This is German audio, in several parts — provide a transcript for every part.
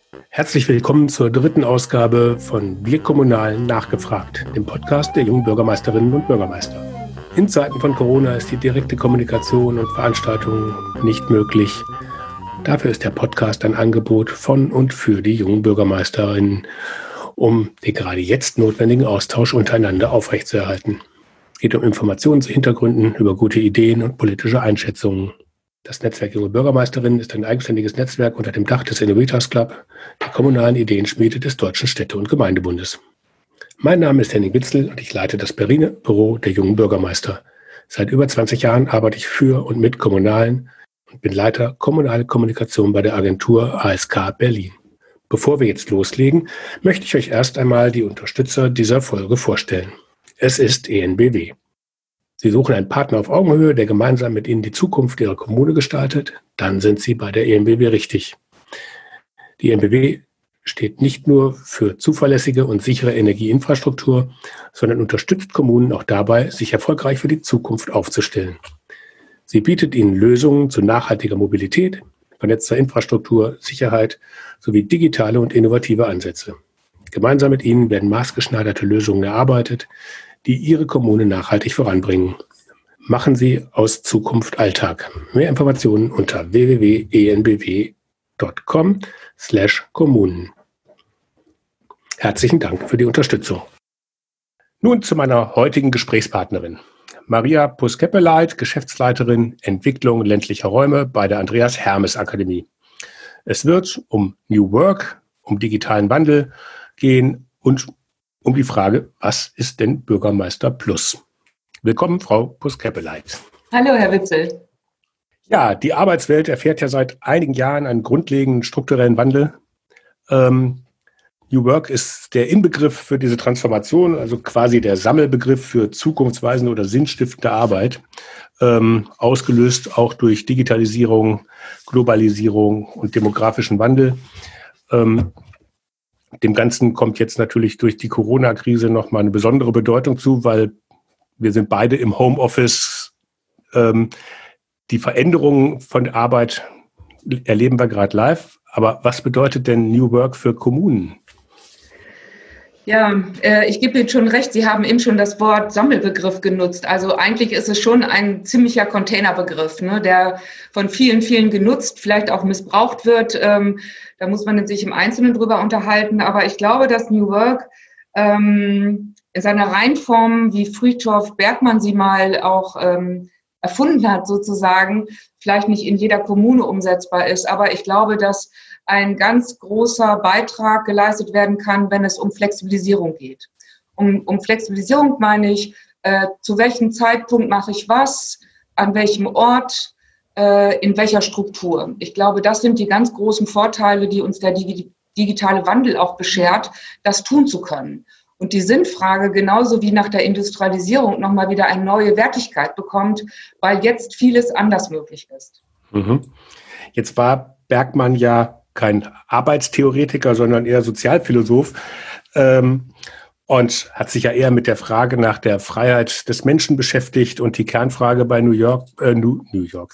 Herzlich willkommen zur dritten Ausgabe von Wir Kommunal nachgefragt, dem Podcast der jungen Bürgermeisterinnen und Bürgermeister. In Zeiten von Corona ist die direkte Kommunikation und Veranstaltungen nicht möglich. Dafür ist der Podcast ein Angebot von und für die jungen Bürgermeisterinnen, um den gerade jetzt notwendigen Austausch untereinander aufrechtzuerhalten. Es geht um Informationen zu Hintergründen, über gute Ideen und politische Einschätzungen. Das Netzwerk Junge Bürgermeisterinnen ist ein eigenständiges Netzwerk unter dem Dach des Innovators Club, der kommunalen Ideenschmiede des Deutschen Städte- und Gemeindebundes. Mein Name ist Henning Witzel und ich leite das Berliner Büro der Jungen Bürgermeister. Seit über 20 Jahren arbeite ich für und mit Kommunalen und bin Leiter kommunale Kommunikation bei der Agentur ASK Berlin. Bevor wir jetzt loslegen, möchte ich euch erst einmal die Unterstützer dieser Folge vorstellen. Es ist EnBW. Sie suchen einen Partner auf Augenhöhe, der gemeinsam mit Ihnen die Zukunft Ihrer Kommune gestaltet, dann sind Sie bei der EnBW richtig. Die EnBW steht nicht nur für zuverlässige und sichere Energieinfrastruktur, sondern unterstützt Kommunen auch dabei, sich erfolgreich für die Zukunft aufzustellen. Sie bietet Ihnen Lösungen zu nachhaltiger Mobilität, vernetzter Infrastruktur, Sicherheit sowie digitale und innovative Ansätze. Gemeinsam mit Ihnen werden maßgeschneiderte Lösungen erarbeitet, die Ihre Kommune nachhaltig voranbringen. Machen Sie aus Zukunft Alltag. Mehr Informationen unter www.enbw.com/Kommunen. Herzlichen Dank für die Unterstützung. Nun zu meiner heutigen Gesprächspartnerin. Maria Puss-Keppeleit, Geschäftsleiterin Entwicklung ländlicher Räume bei der Andreas Hermes Akademie. Es wird um New Work, um digitalen Wandel gehen und um die Frage, was ist denn Bürgermeister Plus? Willkommen, Frau Puss-Keppeleit. Hallo, Herr Witzel. Ja, die Arbeitswelt erfährt ja seit einigen Jahren einen grundlegenden strukturellen Wandel. New Work ist der Inbegriff für diese Transformation, also quasi der Sammelbegriff für zukunftsweisende oder sinnstiftende Arbeit, ausgelöst auch durch Digitalisierung, Globalisierung und demografischen Wandel. Dem Ganzen kommt jetzt natürlich durch die Corona-Krise nochmal eine besondere Bedeutung zu, weil wir sind beide im Homeoffice. Die Veränderungen von der Arbeit erleben wir gerade live. Aber was bedeutet denn New Work für Kommunen? Ja, ich gebe Ihnen schon recht, Sie haben eben schon das Wort Sammelbegriff genutzt. Also eigentlich ist es schon ein ziemlicher Containerbegriff, ne, der von vielen, vielen genutzt, vielleicht auch missbraucht wird. Da muss man sich im Einzelnen drüber unterhalten. Aber ich glaube, dass New Work in seiner Reinform, wie Frühthof Bergmann sie mal auch erfunden hat, sozusagen, vielleicht nicht in jeder Kommune umsetzbar ist. Aber ich glaube, dass ein ganz großer Beitrag geleistet werden kann, wenn es um Flexibilisierung geht. Um Flexibilisierung meine ich, zu welchem Zeitpunkt mache ich was, an welchem Ort, in welcher Struktur. Ich glaube, das sind die ganz großen Vorteile, die uns der digitale Wandel auch beschert, das tun zu können. Und die Sinnfrage genauso wie nach der Industrialisierung nochmal wieder eine neue Wertigkeit bekommt, weil jetzt vieles anders möglich ist. Jetzt war Bergmann ja kein Arbeitstheoretiker, sondern eher Sozialphilosoph und hat sich ja eher mit der Frage nach der Freiheit des Menschen beschäftigt. Und die Kernfrage bei New Work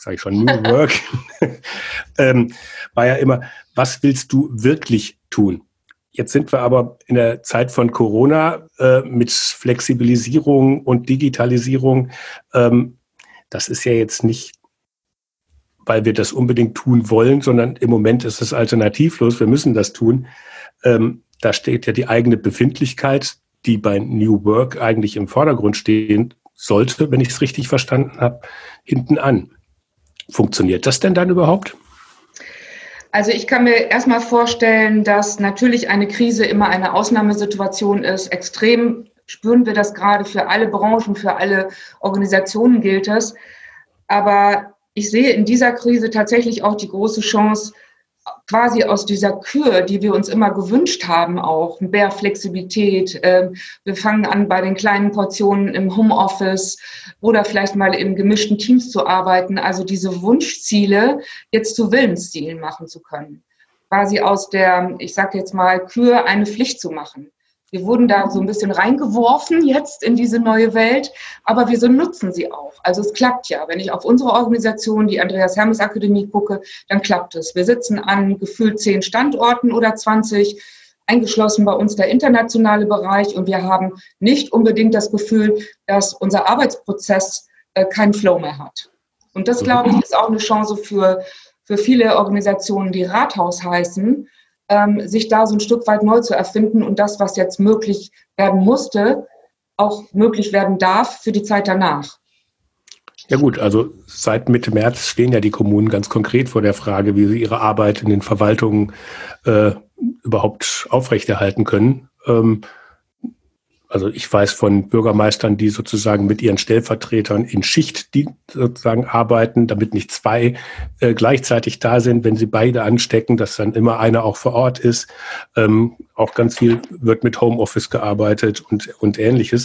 war ja immer, was willst du wirklich tun? Jetzt sind wir aber in der Zeit von Corona mit Flexibilisierung und Digitalisierung. Das ist ja jetzt nicht, weil wir das unbedingt tun wollen, sondern im Moment ist es alternativlos. Wir müssen das tun. Da steht ja die eigene Befindlichkeit, die bei New Work eigentlich im Vordergrund stehen sollte, wenn ich es richtig verstanden habe, hinten an. Funktioniert das denn dann überhaupt? Also ich kann mir erstmal vorstellen, dass natürlich eine Krise immer eine Ausnahmesituation ist. Extrem spüren wir das gerade für alle Branchen, für alle Organisationen gilt es. Aber ich sehe in dieser Krise tatsächlich auch die große Chance, quasi aus dieser Kür, die wir uns immer gewünscht haben, auch mehr Flexibilität. Wir fangen an, bei den kleinen Portionen im Homeoffice oder vielleicht mal in gemischten Teams zu arbeiten. Also diese Wunschziele jetzt zu Willenszielen machen zu können. Quasi aus der, ich sage jetzt mal, Kür eine Pflicht zu machen. Wir wurden da so ein bisschen reingeworfen jetzt in diese neue Welt, aber wir nutzen sie auch. Also es klappt ja. Wenn ich auf unsere Organisation, die Andreas-Hermes-Akademie, gucke, dann klappt es. Wir sitzen an gefühlt 10 Standorten oder 20, eingeschlossen bei uns der internationale Bereich, und wir haben nicht unbedingt das Gefühl, dass unser Arbeitsprozess keinen Flow mehr hat. Und das, glaube ich, ist auch eine Chance für viele Organisationen, die Rathaus heißen, sich da so ein Stück weit neu zu erfinden und das, was jetzt möglich werden musste, auch möglich werden darf für die Zeit danach. Ja gut, also seit Mitte März stehen ja die Kommunen ganz konkret vor der Frage, wie sie ihre Arbeit in den Verwaltungen überhaupt aufrechterhalten können. Also ich weiß von Bürgermeistern, die sozusagen mit ihren Stellvertretern in Schicht, die sozusagen arbeiten, damit nicht 2 gleichzeitig da sind, wenn sie beide anstecken, dass dann immer einer auch vor Ort ist. Auch ganz viel wird mit Homeoffice gearbeitet und Ähnliches.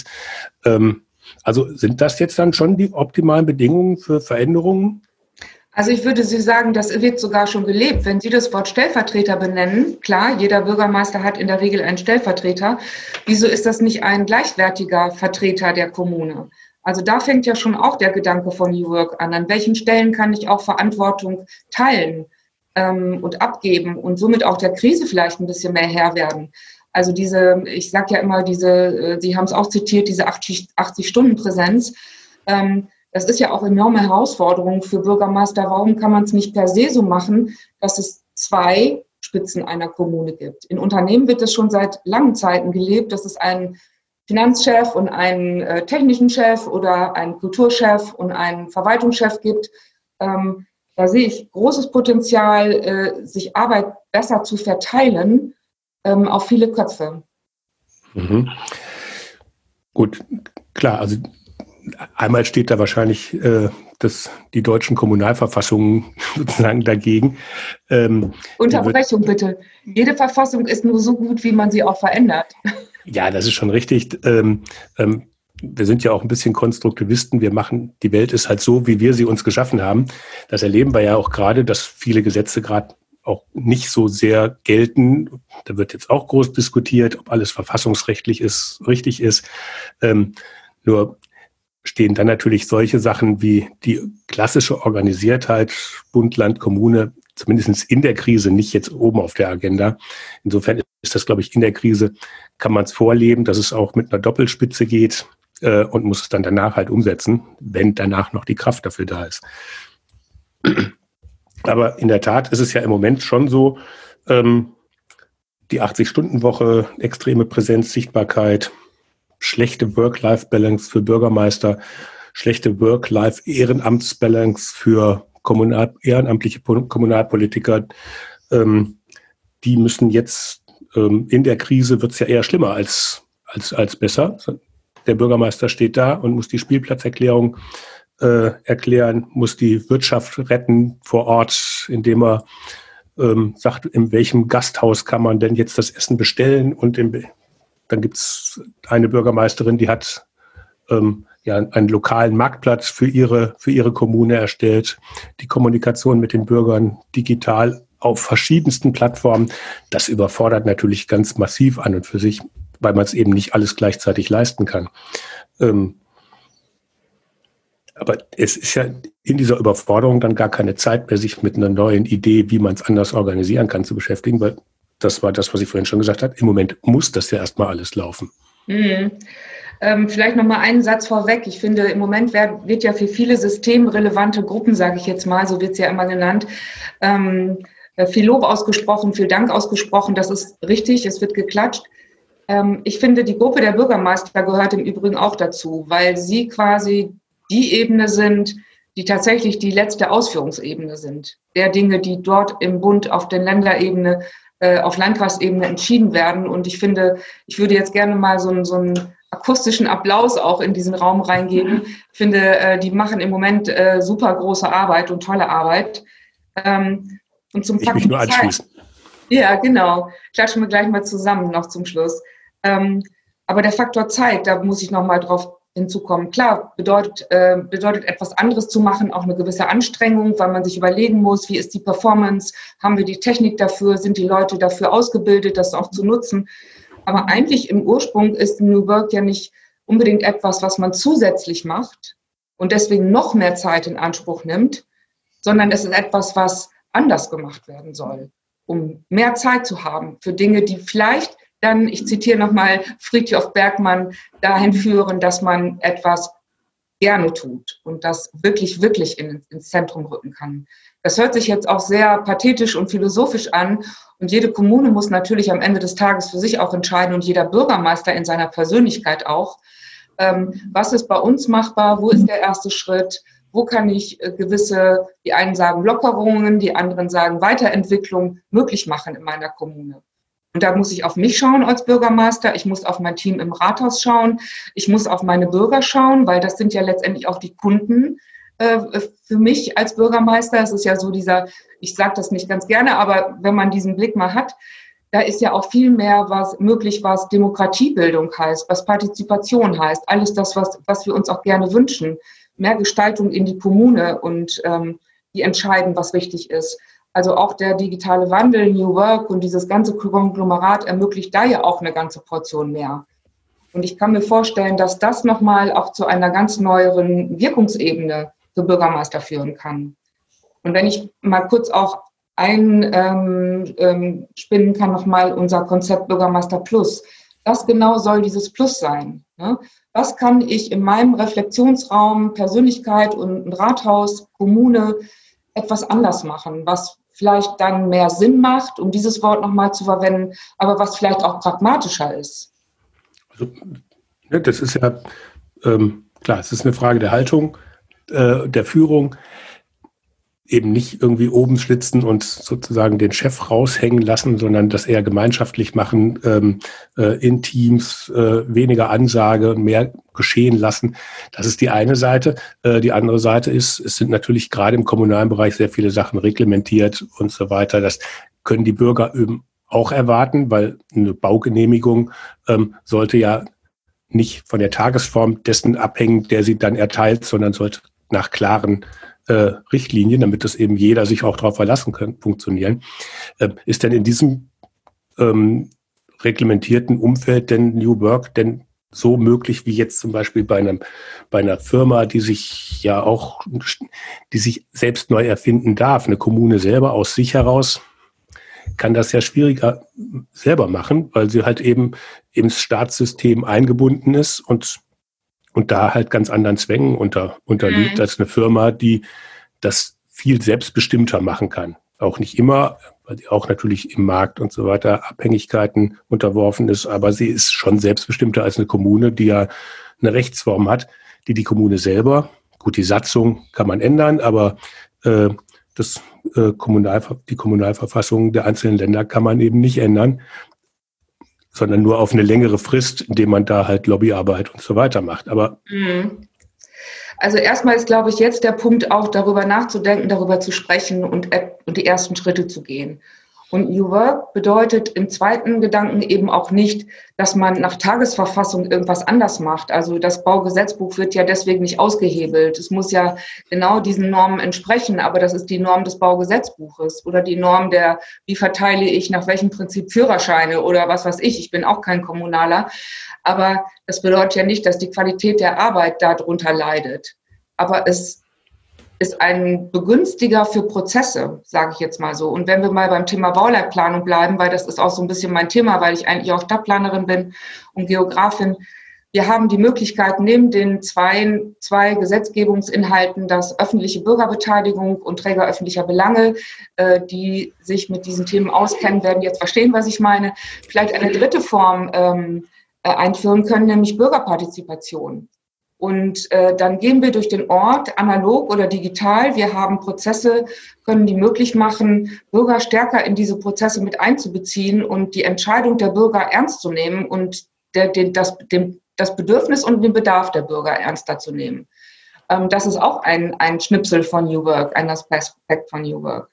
Also sind das jetzt dann schon die optimalen Bedingungen für Veränderungen? Also ich würde Sie sagen, das wird sogar schon gelebt. Wenn Sie das Wort Stellvertreter benennen, klar, jeder Bürgermeister hat in der Regel einen Stellvertreter. Wieso ist das nicht ein gleichwertiger Vertreter der Kommune? Also da fängt ja schon auch der Gedanke von New Work an. An welchen Stellen kann ich auch Verantwortung teilen und abgeben und somit auch der Krise vielleicht ein bisschen mehr Herr werden? Also ich sage ja immer, Sie haben es auch zitiert, diese 80-Stunden-Präsenz. Das ist ja auch eine enorme Herausforderung für Bürgermeister. Warum kann man es nicht per se so machen, dass es 2 Spitzen einer Kommune gibt? In Unternehmen wird es schon seit langen Zeiten gelebt, dass es einen Finanzchef und einen technischen Chef oder einen Kulturchef und einen Verwaltungschef gibt. Da sehe ich großes Potenzial, sich Arbeit besser zu verteilen auf viele Köpfe. Mhm. Gut, klar, also einmal steht da wahrscheinlich die deutschen Kommunalverfassungen sozusagen dagegen. Unterbrechung bitte. Jede Verfassung ist nur so gut, wie man sie auch verändert. Ja, das ist schon richtig. Wir sind ja auch ein bisschen Konstruktivisten. Die Welt ist halt so, wie wir sie uns geschaffen haben. Das erleben wir ja auch gerade, dass viele Gesetze gerade auch nicht so sehr gelten. Da wird jetzt auch groß diskutiert, ob alles verfassungsrechtlich richtig ist. Nur stehen dann natürlich solche Sachen wie die klassische Organisiertheit, Bund, Land, Kommune, zumindest in der Krise nicht jetzt oben auf der Agenda. Insofern ist das, glaube ich, in der Krise kann man es vorleben, dass es auch mit einer Doppelspitze geht und muss es dann danach halt umsetzen, wenn danach noch die Kraft dafür da ist. Aber in der Tat ist es ja im Moment schon so, die 80-Stunden-Woche, extreme Präsenz, Sichtbarkeit, schlechte Work-Life-Balance für Bürgermeister, schlechte Work-Life-Ehrenamts-Balance für ehrenamtliche Kommunalpolitiker. Die müssen jetzt, in der Krise wird es ja eher schlimmer als besser. Der Bürgermeister steht da und muss die Spielplatzerklärung erklären, muss die Wirtschaft retten vor Ort, indem er sagt, in welchem Gasthaus kann man denn jetzt das Essen bestellen. Und dann gibt es eine Bürgermeisterin, die hat einen lokalen Marktplatz für ihre Kommune erstellt, die Kommunikation mit den Bürgern digital auf verschiedensten Plattformen. Das überfordert natürlich ganz massiv an und für sich, weil man es eben nicht alles gleichzeitig leisten kann. Aber es ist ja in dieser Überforderung dann gar keine Zeit mehr, sich mit einer neuen Idee, wie man es anders organisieren kann, zu beschäftigen, weil das war das, was ich vorhin schon gesagt habe. Im Moment muss das ja erstmal alles laufen. Mhm. Vielleicht noch mal einen Satz vorweg. Ich finde, im Moment wird ja für viele systemrelevante Gruppen, sage ich jetzt mal, so wird es ja immer genannt, viel Lob ausgesprochen, viel Dank ausgesprochen. Das ist richtig, es wird geklatscht. Ich finde, die Gruppe der Bürgermeister gehört im Übrigen auch dazu, weil sie quasi die Ebene sind, die tatsächlich die letzte Ausführungsebene sind. Der Dinge, die dort im Bund auf der Länderebene, auf Landkreisebene entschieden werden. Und ich finde, ich würde jetzt gerne mal so einen akustischen Applaus auch in diesen Raum reingeben. Ich finde, die machen im Moment super große Arbeit und tolle Arbeit. Und zum ich mich nur anschließen. Ja, genau. Klatschen wir gleich mal zusammen noch zum Schluss. Aber der Faktor Zeit, da muss ich noch mal drauf hinzukommen. Klar, bedeutet etwas anderes zu machen, auch eine gewisse Anstrengung, weil man sich überlegen muss, wie ist die Performance, haben wir die Technik dafür, sind die Leute dafür ausgebildet, das auch zu nutzen. Aber eigentlich im Ursprung ist New Work ja nicht unbedingt etwas, was man zusätzlich macht und deswegen noch mehr Zeit in Anspruch nimmt, sondern es ist etwas, was anders gemacht werden soll, um mehr Zeit zu haben für Dinge, die vielleicht dann, ich zitiere nochmal Frithjof Bergmann, dahin führen, dass man etwas gerne tut und das wirklich, wirklich ins Zentrum rücken kann. Das hört sich jetzt auch sehr pathetisch und philosophisch an und jede Kommune muss natürlich am Ende des Tages für sich auch entscheiden und jeder Bürgermeister in seiner Persönlichkeit auch, was ist bei uns machbar, wo ist der erste Schritt, wo kann ich gewisse, die einen sagen Lockerungen, die anderen sagen Weiterentwicklung möglich machen in meiner Kommune. Und da muss ich auf mich schauen als Bürgermeister, ich muss auf mein Team im Rathaus schauen, ich muss auf meine Bürger schauen, weil das sind ja letztendlich auch die Kunden für mich als Bürgermeister. Es ist ja so ich sage das nicht ganz gerne, aber wenn man diesen Blick mal hat, da ist ja auch viel mehr was Demokratiebildung heißt, was Partizipation heißt, alles das, was wir uns auch gerne wünschen. Mehr Gestaltung in die Kommune und die entscheiden, was wichtig ist. Also auch der digitale Wandel, New Work und dieses ganze Konglomerat ermöglicht da ja auch eine ganze Portion mehr. Und ich kann mir vorstellen, dass das nochmal auch zu einer ganz neueren Wirkungsebene für Bürgermeister führen kann. Und wenn ich mal kurz auch spinnen kann, nochmal unser Konzept Bürgermeister Plus. Was genau soll dieses Plus sein? Ne? Was kann ich in meinem Reflexionsraum, Persönlichkeit und Rathaus, Kommune etwas anders machen, was vielleicht dann mehr Sinn macht, um dieses Wort nochmal zu verwenden, aber was vielleicht auch pragmatischer ist? Also, das ist ja klar, es ist eine Frage der Haltung, der Führung, eben nicht irgendwie oben schlitzen und sozusagen den Chef raushängen lassen, sondern das eher gemeinschaftlich machen, in Teams, weniger Ansage, mehr geschehen lassen. Das ist die eine Seite. Die andere Seite ist, es sind natürlich gerade im kommunalen Bereich sehr viele Sachen reglementiert und so weiter. Das können die Bürger eben auch erwarten, weil eine Baugenehmigung sollte ja nicht von der Tagesform dessen abhängen, der sie dann erteilt, sondern sollte nach klaren Richtlinien, damit das eben jeder sich auch darauf verlassen kann, funktionieren. Ist denn in diesem reglementierten Umfeld denn New Work denn so möglich wie jetzt zum Beispiel bei einer Firma, die sich selbst neu erfinden darf? Eine Kommune selber aus sich heraus kann das ja schwieriger selber machen, weil sie halt eben ins Staatssystem eingebunden ist und da halt ganz anderen Zwängen unterliegt als eine Firma, die das viel selbstbestimmter machen kann. Auch nicht immer, weil sie auch natürlich im Markt und so weiter Abhängigkeiten unterworfen ist, aber sie ist schon selbstbestimmter als eine Kommune, die ja eine Rechtsform hat, die Kommune selber, gut, die Satzung kann man ändern, aber die Kommunalverfassung der einzelnen Länder kann man eben nicht ändern, sondern nur auf eine längere Frist, indem man da halt Lobbyarbeit und so weiter macht. Aber also erstmal ist, glaube ich, jetzt der Punkt auch, darüber nachzudenken, darüber zu sprechen und die ersten Schritte zu gehen. Und New Work bedeutet im zweiten Gedanken eben auch nicht, dass man nach Tagesverfassung irgendwas anders macht. Also das Baugesetzbuch wird ja deswegen nicht ausgehebelt. Es muss ja genau diesen Normen entsprechen, aber das ist die Norm des Baugesetzbuches oder die Norm wie verteile ich nach welchem Prinzip Führerscheine oder was weiß ich. Ich bin auch kein Kommunaler. Aber das bedeutet ja nicht, dass die Qualität der Arbeit darunter leidet. Aber es ist ein Begünstiger für Prozesse, sage ich jetzt mal so. Und wenn wir mal beim Thema Bauleitplanung bleiben, weil das ist auch so ein bisschen mein Thema, weil ich eigentlich auch Stadtplanerin bin und Geografin. Wir haben die Möglichkeit, neben den zwei Gesetzgebungsinhalten, das öffentliche Bürgerbeteiligung und Träger öffentlicher Belange, die sich mit diesen Themen auskennen, werden jetzt verstehen, was ich meine, vielleicht eine dritte Form einführen können, nämlich Bürgerpartizipation. Und dann gehen wir durch den Ort, analog oder digital. Wir haben Prozesse, können die möglich machen, Bürger stärker in diese Prozesse mit einzubeziehen und die Entscheidung der Bürger ernst zu nehmen und das Bedürfnis und den Bedarf der Bürger ernster zu nehmen. Das ist auch ein Schnipsel von New Work, ein Aspekt von New Work.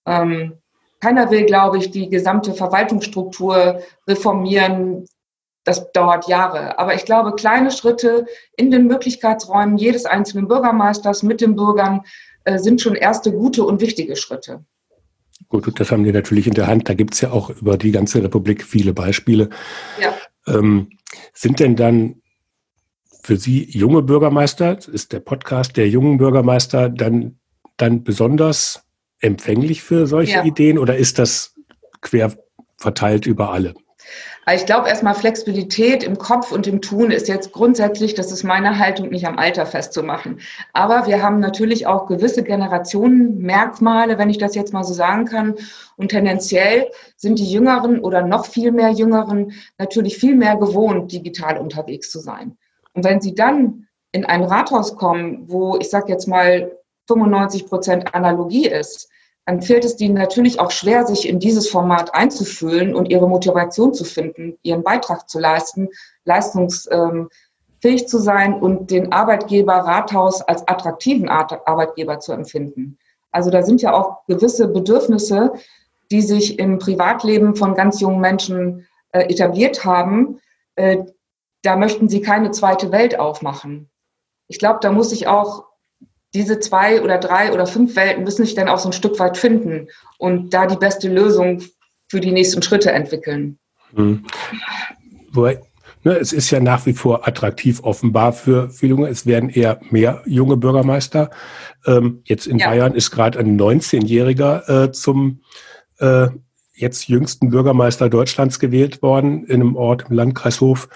Keiner will, glaube ich, die gesamte Verwaltungsstruktur reformieren. Das dauert Jahre. Aber ich glaube, kleine Schritte in den Möglichkeitsräumen jedes einzelnen Bürgermeisters mit den Bürgern sind schon erste gute und wichtige Schritte. Gut, das haben die natürlich in der Hand. Da gibt es ja auch über die ganze Republik viele Beispiele. Ja. Sind denn dann für Sie junge Bürgermeister, ist der Podcast der jungen Bürgermeister dann besonders empfänglich für solche Ideen oder ist das quer verteilt über alle? Ich glaube, erstmal Flexibilität im Kopf und im Tun ist jetzt grundsätzlich, das ist meine Haltung, nicht am Alter festzumachen. Aber wir haben natürlich auch gewisse Generationenmerkmale, wenn ich das jetzt mal so sagen kann. Und tendenziell sind die Jüngeren oder noch viel mehr Jüngeren natürlich viel mehr gewohnt, digital unterwegs zu sein. Und wenn sie dann in ein Rathaus kommen, wo, ich sage jetzt mal, 95% Analogie ist, dann fällt es denen natürlich auch schwer, sich in dieses Format einzufühlen und ihre Motivation zu finden, ihren Beitrag zu leisten, leistungsfähig zu sein und den Arbeitgeber Rathaus als attraktiven Arbeitgeber zu empfinden. Also da sind ja auch gewisse Bedürfnisse, die sich im Privatleben von ganz jungen Menschen etabliert haben. Da möchten sie keine zweite Welt aufmachen. Ich glaube, da muss ich auch diese 2 oder 3 oder 5 Welten müssen sich dann auch so ein Stück weit finden und da die beste Lösung für die nächsten Schritte entwickeln. Wobei, es ist ja nach wie vor attraktiv offenbar für Junge. Es werden eher mehr junge Bürgermeister. Jetzt in Bayern ist gerade ein 19-Jähriger zum jetzt jüngsten Bürgermeister Deutschlands gewählt worden in einem Ort im Landkreis Hof.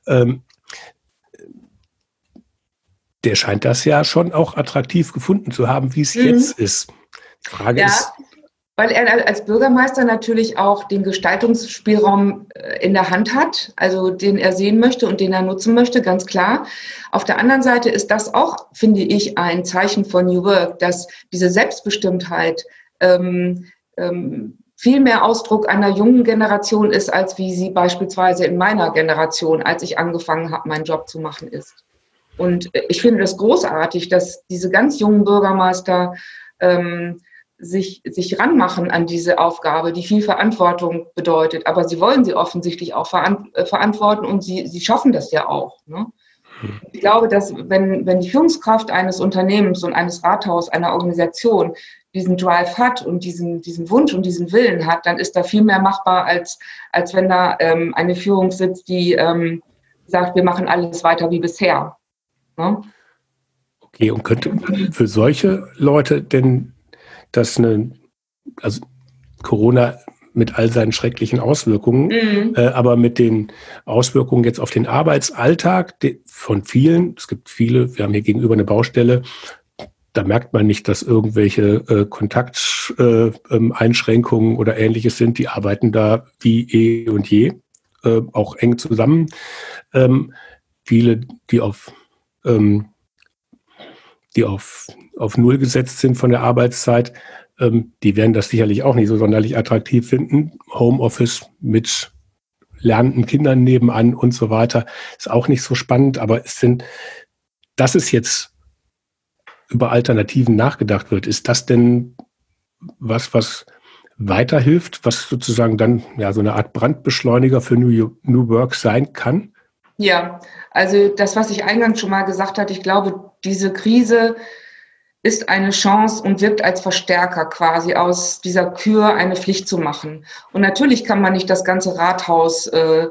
Der scheint das ja schon auch attraktiv gefunden zu haben, wie es jetzt ist. Die Frage ist, weil er als Bürgermeister natürlich auch den Gestaltungsspielraum in der Hand hat, also den er sehen möchte und den er nutzen möchte, ganz klar. Auf der anderen Seite ist das auch, finde ich, ein Zeichen von New Work, dass diese Selbstbestimmtheit viel mehr Ausdruck einer jungen Generation ist, als wie sie beispielsweise in meiner Generation, als ich angefangen habe, meinen Job zu machen, ist. Und ich finde das großartig, dass diese ganz jungen Bürgermeister sich ranmachen an diese Aufgabe, die viel Verantwortung bedeutet. Aber sie wollen sie offensichtlich auch verantworten und sie schaffen das ja auch. Ne? Ich glaube, dass wenn die Führungskraft eines Unternehmens und eines Rathaus, einer Organisation diesen Drive hat und diesen Wunsch und diesen Willen hat, dann ist da viel mehr machbar, als wenn da eine Führung sitzt, die sagt, wir machen alles weiter wie bisher. Ne? Okay, und könnte für solche Leute denn also Corona mit all seinen schrecklichen Auswirkungen, aber mit den Auswirkungen jetzt auf den Arbeitsalltag von vielen, es gibt viele, wir haben hier gegenüber eine Baustelle, da merkt man nicht, dass irgendwelche Kontakteinschränkungen oder Ähnliches sind, die arbeiten da wie eh und je, auch eng zusammen. Viele, die auf Null gesetzt sind von der Arbeitszeit, die werden das sicherlich auch nicht so sonderlich attraktiv finden. Homeoffice mit lernenden Kindern nebenan und so weiter ist auch nicht so spannend, aber dass es jetzt über Alternativen nachgedacht wird, ist das denn was weiterhilft, was sozusagen dann ja so eine Art Brandbeschleuniger für New Work sein kann? Ja, also das, was ich eingangs schon mal gesagt hatte, ich glaube, diese Krise ist eine Chance und wirkt als Verstärker quasi aus dieser Kür eine Pflicht zu machen. Und natürlich kann man nicht das ganze Rathaus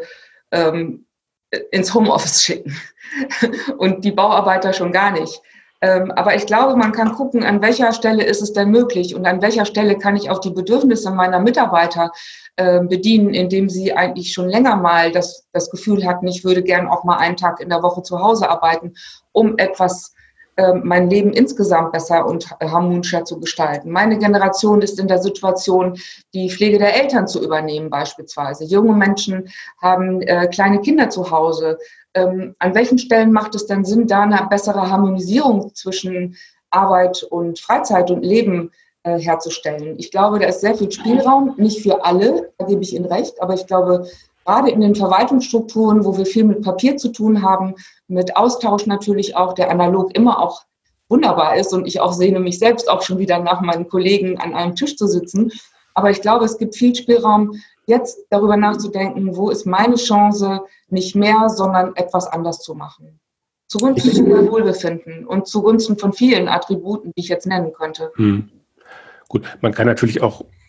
ins Homeoffice schicken und die Bauarbeiter schon gar nicht. Aber ich glaube, man kann gucken, an welcher Stelle ist es denn möglich und an welcher Stelle kann ich auch die Bedürfnisse meiner Mitarbeiter bedienen, indem sie eigentlich schon länger mal das Gefühl hatten, ich würde gern auch mal einen Tag in der Woche zu Hause arbeiten, um mein Leben insgesamt besser und harmonischer zu gestalten. Meine Generation ist in der Situation, die Pflege der Eltern zu übernehmen beispielsweise. Junge Menschen haben kleine Kinder zu Hause. An welchen Stellen macht es denn Sinn, da eine bessere Harmonisierung zwischen Arbeit und Freizeit und Leben herzustellen? Ich glaube, da ist sehr viel Spielraum, nicht für alle, da gebe ich Ihnen recht, aber ich glaube, gerade in den Verwaltungsstrukturen, wo wir viel mit Papier zu tun haben, mit Austausch natürlich auch, der analog immer auch wunderbar ist und ich auch sehne mich selbst auch schon wieder nach meinen Kollegen an einem Tisch zu sitzen. Aber ich glaube, es gibt viel Spielraum, jetzt darüber nachzudenken, wo ist meine Chance, nicht mehr, sondern etwas anders zu machen. Zugunsten von Wohlbefinden und zugunsten von vielen Attributen, die ich jetzt nennen könnte. Gut, man kann natürlich auch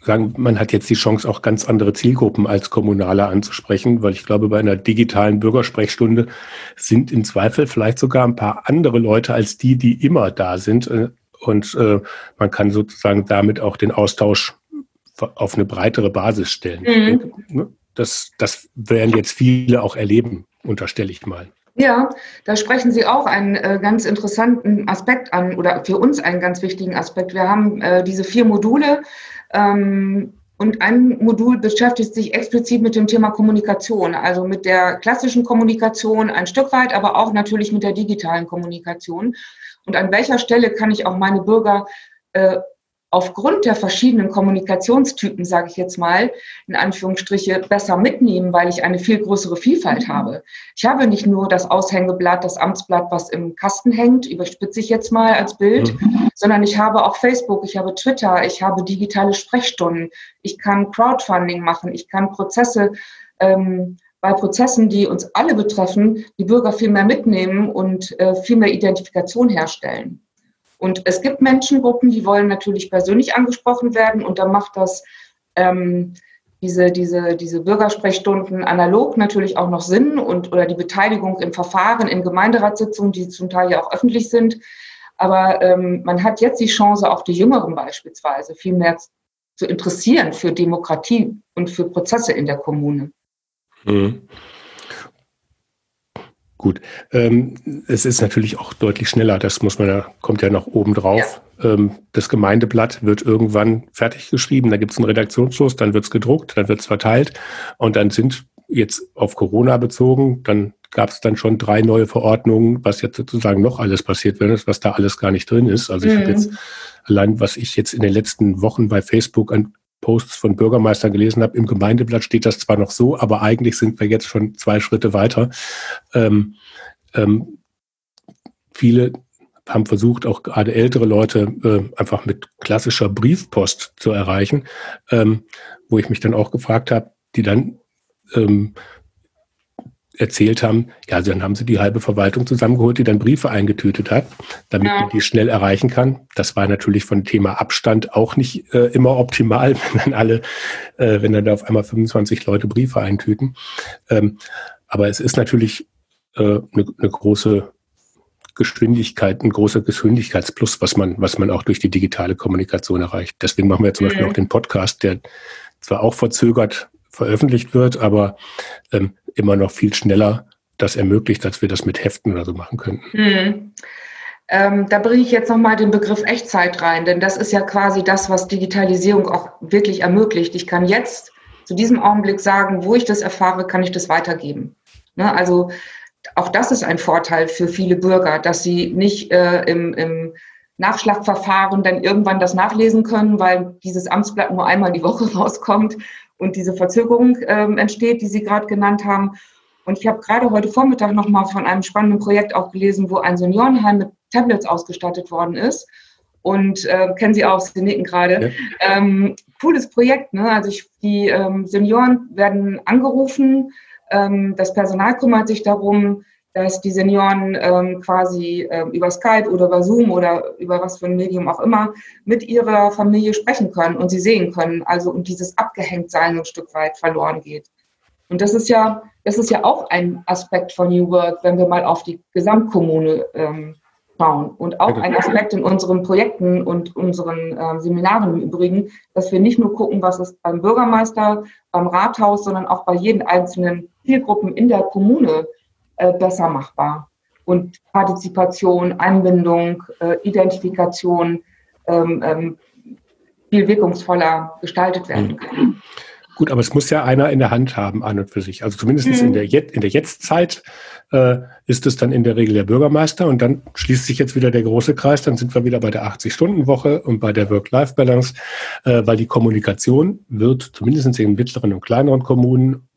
sagen, man hat jetzt die Chance, auch ganz andere Zielgruppen als Kommunaler anzusprechen, weil ich glaube, bei einer digitalen Bürgersprechstunde sind im Zweifel vielleicht sogar ein paar andere Leute als die immer da sind. Und man kann sozusagen damit auch den Austausch auf eine breitere Basis stellen. Ich denke, ne, das werden jetzt viele auch erleben, unterstelle ich mal. Ja, da sprechen Sie auch einen ganz interessanten Aspekt an oder für uns einen ganz wichtigen Aspekt. Wir haben diese 4 Module und ein Modul beschäftigt sich explizit mit dem Thema Kommunikation, also mit der klassischen Kommunikation ein Stück weit, aber auch natürlich mit der digitalen Kommunikation. Und an welcher Stelle kann ich auch meine Bürger aufgrund der verschiedenen Kommunikationstypen, sage ich jetzt mal, in Anführungsstriche, besser mitnehmen, weil ich eine viel größere Vielfalt habe. Ich habe nicht nur das Aushängeblatt, das Amtsblatt, was im Kasten hängt, überspitze ich jetzt mal als Bild, sondern ich habe auch Facebook, ich habe Twitter, ich habe digitale Sprechstunden, ich kann Crowdfunding machen, ich kann Prozesse, bei Prozessen, die uns alle betreffen, die Bürger viel mehr mitnehmen und viel mehr Identifikation herstellen. Und es gibt Menschengruppen, die wollen natürlich persönlich angesprochen werden und da macht das diese Bürgersprechstunden analog natürlich auch noch Sinn oder die Beteiligung im Verfahren, in Gemeinderatssitzungen, die zum Teil ja auch öffentlich sind. Aber man hat jetzt die Chance, auch die Jüngeren beispielsweise viel mehr zu interessieren für Demokratie und für Prozesse in der Kommune. Mhm. Gut, es ist natürlich auch deutlich schneller, das kommt ja noch oben drauf. Ja. Das Gemeindeblatt wird irgendwann fertig geschrieben, da gibt es einen Redaktionsschluss, dann wird es gedruckt, dann wird es verteilt und dann sind jetzt auf Corona bezogen, dann gab es dann schon 3 neue Verordnungen, was jetzt sozusagen noch alles passiert wird, was da alles gar nicht drin ist. Also ich habe jetzt allein, was ich jetzt in den letzten Wochen bei Facebook an Posts von Bürgermeistern gelesen habe, im Gemeindeblatt steht das zwar noch so, aber eigentlich sind wir jetzt schon 2 Schritte weiter. Viele haben versucht, auch gerade ältere Leute einfach mit klassischer Briefpost zu erreichen, wo ich mich dann auch gefragt habe, die dann erzählt haben, ja, dann haben sie die halbe Verwaltung zusammengeholt, die dann Briefe eingetütet hat, damit man die schnell erreichen kann. Das war natürlich von Thema Abstand auch nicht immer optimal, wenn dann da auf einmal 25 Leute Briefe eintüten. Aber es ist natürlich eine große Geschwindigkeit, ein großer Geschwindigkeitsplus, was man auch durch die digitale Kommunikation erreicht. Deswegen machen wir zum Beispiel auch den Podcast, der zwar auch verzögert veröffentlicht wird, aber immer noch viel schneller das ermöglicht, als wir das mit Heften oder so machen könnten. Da bringe ich jetzt nochmal den Begriff Echtzeit rein, denn das ist ja quasi das, was Digitalisierung auch wirklich ermöglicht. Ich kann jetzt zu diesem Augenblick sagen, wo ich das erfahre, kann ich das weitergeben. Ne? Also auch das ist ein Vorteil für viele Bürger, dass sie nicht im Nachschlagverfahren dann irgendwann das nachlesen können, weil dieses Amtsblatt nur einmal die Woche rauskommt und diese Verzögerung entsteht, die Sie gerade genannt haben. Und ich habe gerade heute Vormittag nochmal von einem spannenden Projekt auch gelesen, wo ein Seniorenheim mit Tablets ausgestattet worden ist. Und kennen Sie auch, Sie nicken gerade. Ja. Cooles Projekt, ne? Also die Senioren werden angerufen, das Personal kümmert sich darum, dass die Senioren quasi über Skype oder über Zoom oder über was für ein Medium auch immer mit ihrer Familie sprechen können und sie sehen können. Also und dieses Abgehängtsein ein Stück weit verloren geht. Und das ist ja auch ein Aspekt von New Work, wenn wir mal auf die Gesamtkommune schauen. Und auch ein Aspekt in unseren Projekten und unseren Seminaren im Übrigen, dass wir nicht nur gucken, was ist beim Bürgermeister, beim Rathaus, sondern auch bei jeden einzelnen Zielgruppen in der Kommune besser machbar. Und Partizipation, Einbindung, Identifikation viel wirkungsvoller gestaltet werden kann. Gut, aber es muss ja einer in der Hand haben, an und für sich. Also zumindest in der Jetztzeit ist es dann in der Regel der Bürgermeister und dann schließt sich jetzt wieder der große Kreis, dann sind wir wieder bei der 80-Stunden-Woche und bei der Work-Life-Balance, weil die Kommunikation wird zumindest in mittleren und kleineren Kommunen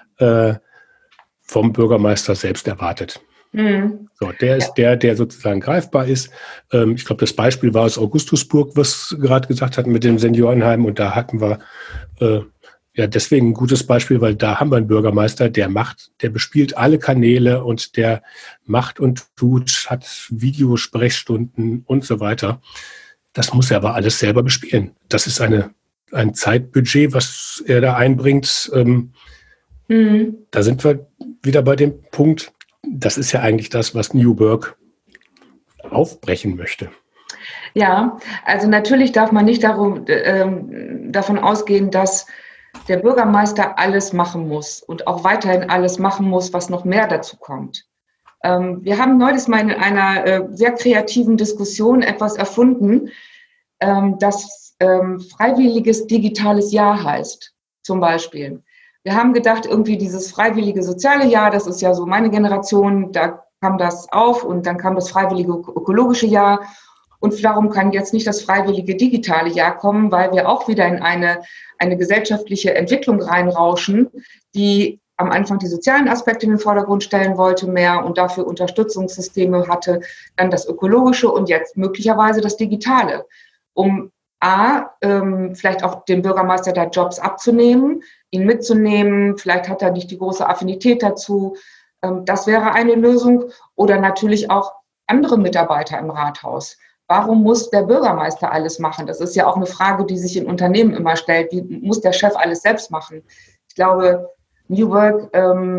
vom Bürgermeister selbst erwartet. So, der ist der sozusagen greifbar ist. Ich glaube, das Beispiel war aus Augustusburg, was gerade gesagt hatten mit dem Seniorenheim und da hatten wir deswegen ein gutes Beispiel, weil da haben wir einen Bürgermeister, der bespielt alle Kanäle und der macht und tut, hat Videosprechstunden und so weiter. Das muss er aber alles selber bespielen. Das ist eine ein Zeitbudget, was er da einbringt. Da sind wir wieder bei dem Punkt, das ist ja eigentlich das, was New Work aufbrechen möchte. Ja, also natürlich darf man nicht davon ausgehen, dass der Bürgermeister alles machen muss und auch weiterhin alles machen muss, was noch mehr dazu kommt. Wir haben neulich mal in einer sehr kreativen Diskussion etwas erfunden, das freiwilliges digitales Jahr heißt, zum Beispiel. Wir haben gedacht, irgendwie dieses freiwillige soziale Jahr, das ist ja so meine Generation, da kam das auf und dann kam das freiwillige ökologische Jahr. Und darum kann jetzt nicht das freiwillige digitale Jahr kommen, weil wir auch wieder in eine gesellschaftliche Entwicklung reinrauschen, die am Anfang die sozialen Aspekte in den Vordergrund stellen wollte mehr und dafür Unterstützungssysteme hatte, dann das ökologische und jetzt möglicherweise das digitale, um vielleicht auch dem Bürgermeister da Jobs abzunehmen, ihn mitzunehmen, vielleicht hat er nicht die große Affinität dazu, das wäre eine Lösung, oder natürlich auch andere Mitarbeiter im Rathaus. Warum muss der Bürgermeister alles machen? Das ist ja auch eine Frage, die sich in Unternehmen immer stellt. Wie muss der Chef alles selbst machen? Ich glaube, New Work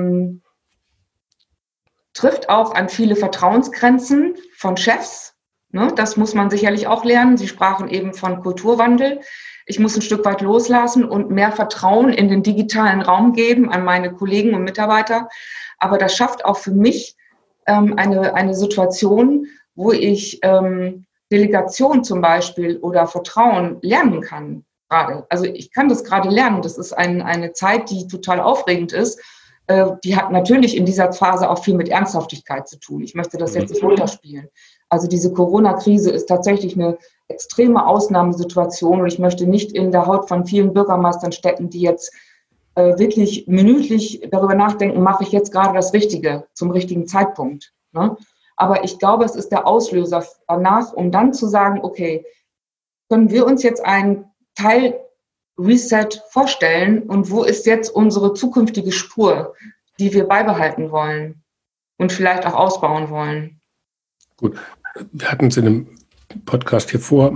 trifft auch an viele Vertrauensgrenzen von Chefs. Ne? Das muss man sicherlich auch lernen. Sie sprachen eben von Kulturwandel. Ich muss ein Stück weit loslassen und mehr Vertrauen in den digitalen Raum geben an meine Kollegen und Mitarbeiter. Aber das schafft auch für mich eine Situation, wo ich Delegation zum Beispiel oder Vertrauen lernen kann gerade. Also ich kann das gerade lernen. Das ist eine Zeit, die total aufregend ist. Die hat natürlich in dieser Phase auch viel mit Ernsthaftigkeit zu tun. Ich möchte das jetzt nicht runterspielen. Also diese Corona-Krise ist tatsächlich eine extreme Ausnahmesituation und ich möchte nicht in der Haut von vielen Bürgermeistern stecken, die jetzt wirklich minütlich darüber nachdenken, mache ich jetzt gerade das Richtige zum richtigen Zeitpunkt. Ne? Aber ich glaube, es ist der Auslöser danach, um dann zu sagen, okay, können wir uns jetzt einen Teil Reset vorstellen und wo ist jetzt unsere zukünftige Spur, die wir beibehalten wollen und vielleicht auch ausbauen wollen? Gut, wir hatten es in einem Podcast hier vor,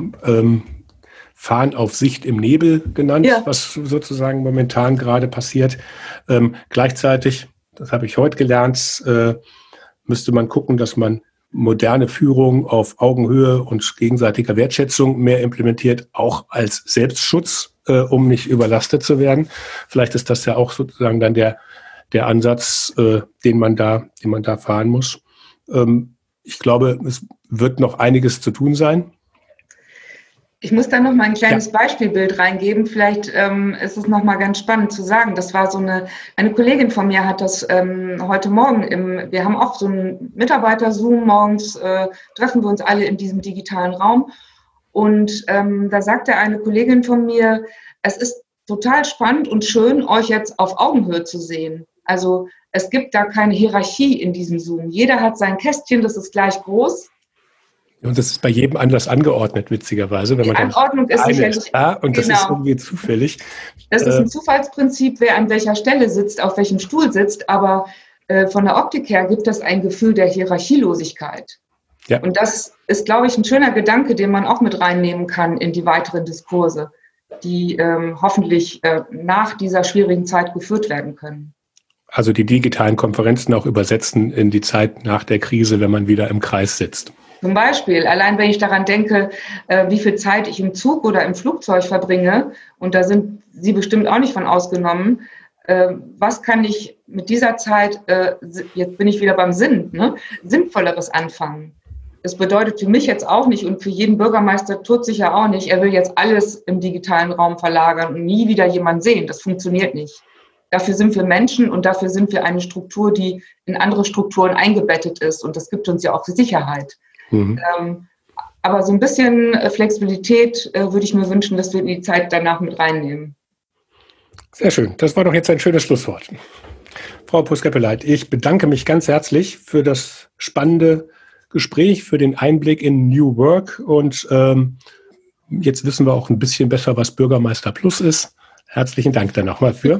Fahren auf Sicht im Nebel genannt, ja, was sozusagen momentan gerade passiert. Gleichzeitig, das habe ich heute gelernt, müsste man gucken, dass man moderne Führung auf Augenhöhe und gegenseitiger Wertschätzung mehr implementiert, auch als Selbstschutz, um nicht überlastet zu werden. Vielleicht ist das ja auch sozusagen dann der Ansatz, den man da fahren muss. Ich glaube, es wird noch einiges zu tun sein. Ich muss da noch mal ein kleines Beispielbild reingeben. Vielleicht ist es noch mal ganz spannend zu sagen. Das war so eine Kollegin von mir hat das heute Morgen wir haben auch so einen Mitarbeiter-Zoom morgens, treffen wir uns alle in diesem digitalen Raum. Und da sagte eine Kollegin von mir, es ist total spannend und schön, euch jetzt auf Augenhöhe zu sehen. Also es gibt da keine Hierarchie in diesem Zoom. Jeder hat sein Kästchen, das ist gleich groß. Und das ist bei jedem anders angeordnet, witzigerweise. Wenn die Anordnung ist sicherlich da und das ist irgendwie zufällig. Das ist ein Zufallsprinzip, wer an welcher Stelle sitzt, auf welchem Stuhl sitzt. Aber von der Optik her gibt das ein Gefühl der Hierarchielosigkeit. Ja. Und das ist, glaube ich, ein schöner Gedanke, den man auch mit reinnehmen kann in die weiteren Diskurse, die hoffentlich nach dieser schwierigen Zeit geführt werden können. Also die digitalen Konferenzen auch übersetzen in die Zeit nach der Krise, wenn man wieder im Kreis sitzt. Zum Beispiel, allein wenn ich daran denke, wie viel Zeit ich im Zug oder im Flugzeug verbringe, und da sind Sie bestimmt auch nicht von ausgenommen, was kann ich mit dieser Zeit, jetzt bin ich wieder beim Sinn, ne, Sinnvolleres anfangen? Das bedeutet für mich jetzt auch nicht und für jeden Bürgermeister tut sich ja auch nicht, er will jetzt alles im digitalen Raum verlagern und nie wieder jemanden sehen. Das funktioniert nicht. Dafür sind wir Menschen und dafür sind wir eine Struktur, die in andere Strukturen eingebettet ist. Und das gibt uns ja auch Sicherheit. Mhm. Aber so ein bisschen Flexibilität würde ich mir wünschen, dass wir die Zeit danach mit reinnehmen. Sehr schön. Das war doch jetzt ein schönes Schlusswort. Frau Puskepeleit, ich bedanke mich ganz herzlich für das spannende Gespräch, für den Einblick in New Work. Und jetzt wissen wir auch ein bisschen besser, was Bürgermeister Plus ist. Herzlichen Dank dann nochmal für.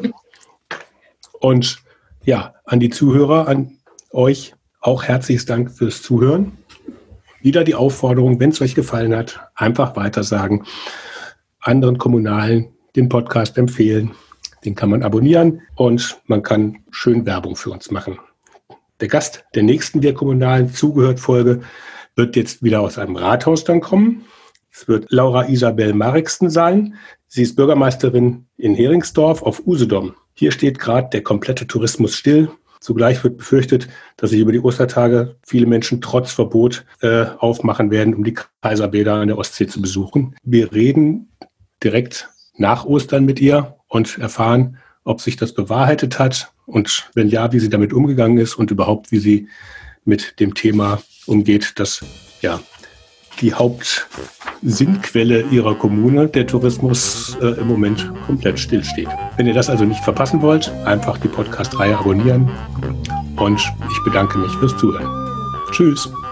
Und ja, an die Zuhörer, an euch auch herzliches Dank fürs Zuhören. Wieder die Aufforderung, wenn es euch gefallen hat, einfach weitersagen. Anderen Kommunalen, den Podcast empfehlen. Den kann man abonnieren und man kann schön Werbung für uns machen. Der Gast der nächsten Wir Kommunalen Zugehört-Folge wird jetzt wieder aus einem Rathaus dann kommen. Es wird Laura Isabel Marixen sein. Sie ist Bürgermeisterin in Heringsdorf auf Usedom. Hier steht gerade der komplette Tourismus still. Zugleich wird befürchtet, dass sich über die Ostertage viele Menschen trotz Verbot aufmachen werden, um die Kaiserbäder an der Ostsee zu besuchen. Wir reden direkt nach Ostern mit ihr und erfahren, ob sich das bewahrheitet hat und wenn ja, wie sie damit umgegangen ist und überhaupt, wie sie mit dem Thema umgeht, dass ja die Hauptsinnquelle ihrer Kommune, der Tourismus, im Moment komplett stillsteht. Wenn ihr das also nicht verpassen wollt, einfach die Podcast-Reihe abonnieren und ich bedanke mich fürs Zuhören. Tschüss.